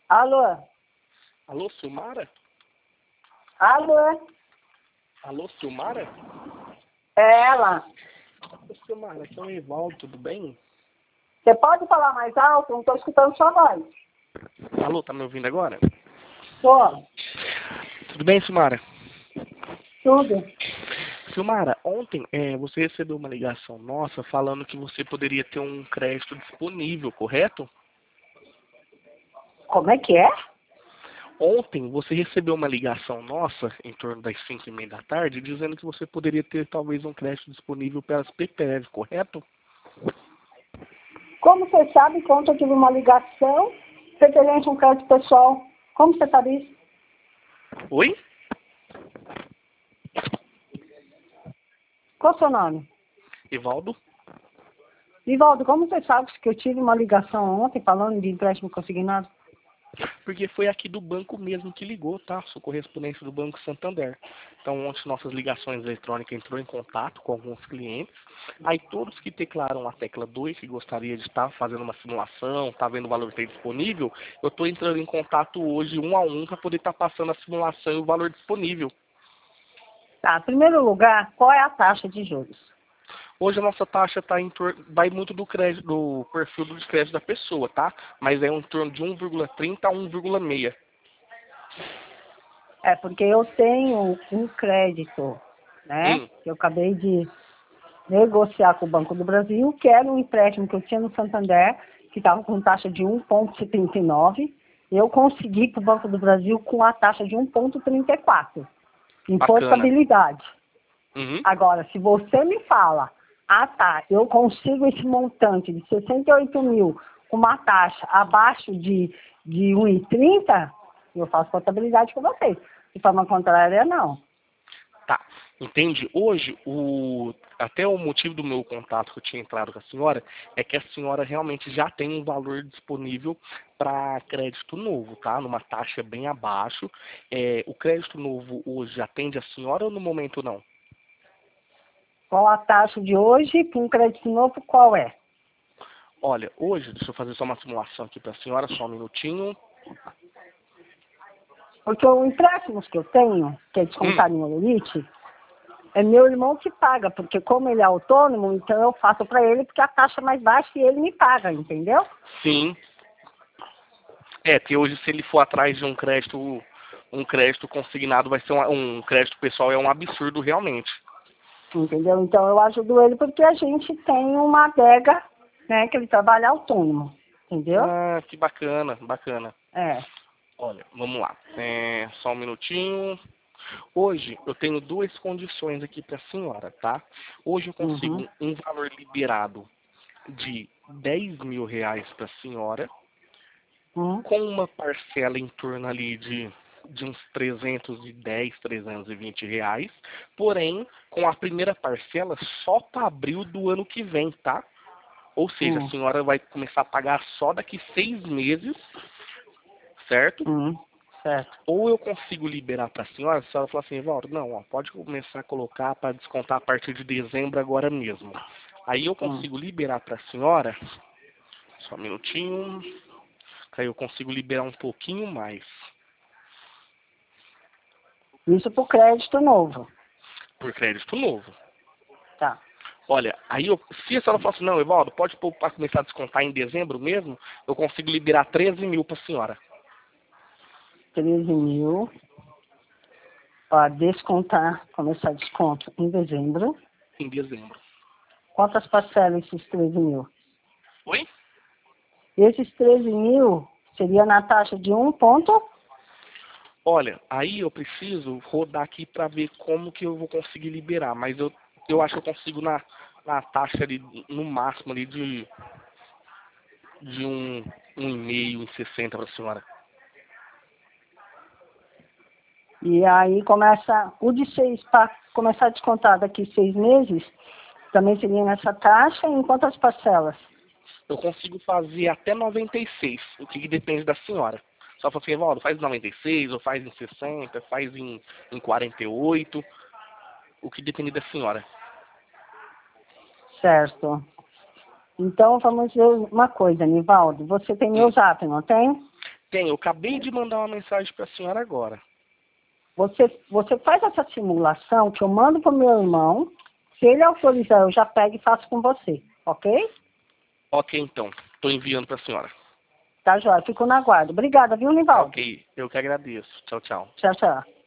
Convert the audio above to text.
Alô? Alô, Silmara? Alô? Alô, Silmara? É ela. Ô, Silmara, aqui é o Evaldo, tudo bem? Você pode falar mais alto? Não estou escutando sua voz. Alô, tá me ouvindo agora? Tô. Tudo bem, Silmara? Tudo. Silmara, ontem você recebeu uma ligação nossa falando que você poderia ter um crédito disponível, correto? Como é que é? Ontem você recebeu uma ligação nossa, em torno das 5:30 da tarde, dizendo que você poderia ter talvez um crédito disponível pelas PPR, correto? Como você sabe, quando eu tive uma ligação referente a um crédito pessoal, como você sabe isso? Oi? Qual é o seu nome? Evaldo? Vivaldo, como você sabe que eu tive uma ligação ontem falando de empréstimo consignado? Porque foi aqui do banco mesmo que ligou, tá? Sou correspondente do Banco Santander. Então, ontem nossas ligações eletrônicas entrou em contato com alguns clientes. Aí todos que teclaram a tecla 2, que gostaria de estar fazendo uma simulação, tá vendo o valor que tem disponível, eu estou entrando em contato hoje um a um para poder estar passando a simulação e o valor disponível. Tá, em primeiro lugar, qual é a taxa de juros? Hoje a nossa taxa vai muito do crédito, do perfil do crédito da pessoa, tá? Mas é em torno de 1,30 a 1,6. É porque eu tenho um crédito, né? Que eu acabei de negociar com o Banco do Brasil, que era um empréstimo que eu tinha no Santander, que estava com taxa de 1,79. Eu consegui para o Banco do Brasil com a taxa de 1,34, em Bacana. portabilidade. Uhum. Agora, se você me fala, tá, eu consigo esse montante de 68 mil com uma taxa abaixo de 1,30, eu faço portabilidade com vocês. De forma contrária, não. Tá, entende? Hoje, até o motivo do meu contato que eu tinha entrado com a senhora é que a senhora realmente já tem um valor disponível para crédito novo, tá? Numa taxa bem abaixo. O crédito novo hoje atende a senhora ou no momento não? Qual a taxa de hoje para um crédito novo, qual é? Olha, hoje, deixa eu fazer só uma simulação aqui para a senhora, só um minutinho. Porque os empréstimos que eu tenho, que é descontado em Olerite, é meu irmão que paga, porque como ele é autônomo, então eu faço para ele porque a taxa é mais baixa e ele me paga, entendeu? Sim. Porque hoje se ele for atrás de um crédito consignado vai ser um crédito pessoal, é um absurdo realmente. Entendeu? Então eu ajudo ele porque a gente tem uma adega, né, que ele trabalha autônomo, entendeu? Ah, que bacana, bacana. É. Olha, vamos lá. Só um minutinho. Hoje eu tenho duas condições aqui para a senhora, tá? Hoje eu consigo um valor liberado de R$ 10.000 para a senhora, com uma parcela em torno ali de uns R$ 310, R$ 320, porém, com a primeira parcela só para abril do ano que vem, tá? Ou seja, a senhora vai começar a pagar só daqui 6 meses, certo? Certo. Ou eu consigo liberar para a senhora fala assim, Evaldo, não, ó, pode começar a colocar para descontar a partir de dezembro agora mesmo. Aí eu consigo liberar para a senhora, só um minutinho, aí eu consigo liberar um pouquinho mais. Isso por crédito novo. Por crédito novo. Tá. Olha, aí se a senhora falar assim, não, Evaldo, pode pôr para começar a descontar em dezembro mesmo, eu consigo liberar 13 mil para a senhora. 13 mil. Para descontar, começar desconto em dezembro. Em dezembro. Quantas parcelas esses 13 mil? Oi? Esses 13 mil seria na taxa de 1 ponto? Olha, aí eu preciso rodar aqui para ver como que eu vou conseguir liberar, mas eu acho que eu consigo na taxa ali, no máximo ali de um e meio, 1,60 para a senhora. E aí começa, o de 6 para começar a descontar daqui 6 meses, também seria nessa taxa, em quantas parcelas? Eu consigo fazer até 96, o que depende da senhora. Só fala assim, Evaldo, faz em 96, ou faz em 60, faz em 48, o que depende da senhora. Certo. Então, vamos ver uma coisa, Nivaldo. Você tem meu zap, não tem? Tem, eu acabei de mandar uma mensagem para a senhora agora. Você faz essa simulação que eu mando para o meu irmão. Se ele autorizar, eu já pego e faço com você, ok? Ok, então. Estou enviando para a senhora. Tá, joia. Fico na guarda. Obrigada, viu, Nivaldo? Ok, eu que agradeço. Tchau, tchau. Tchau, tchau.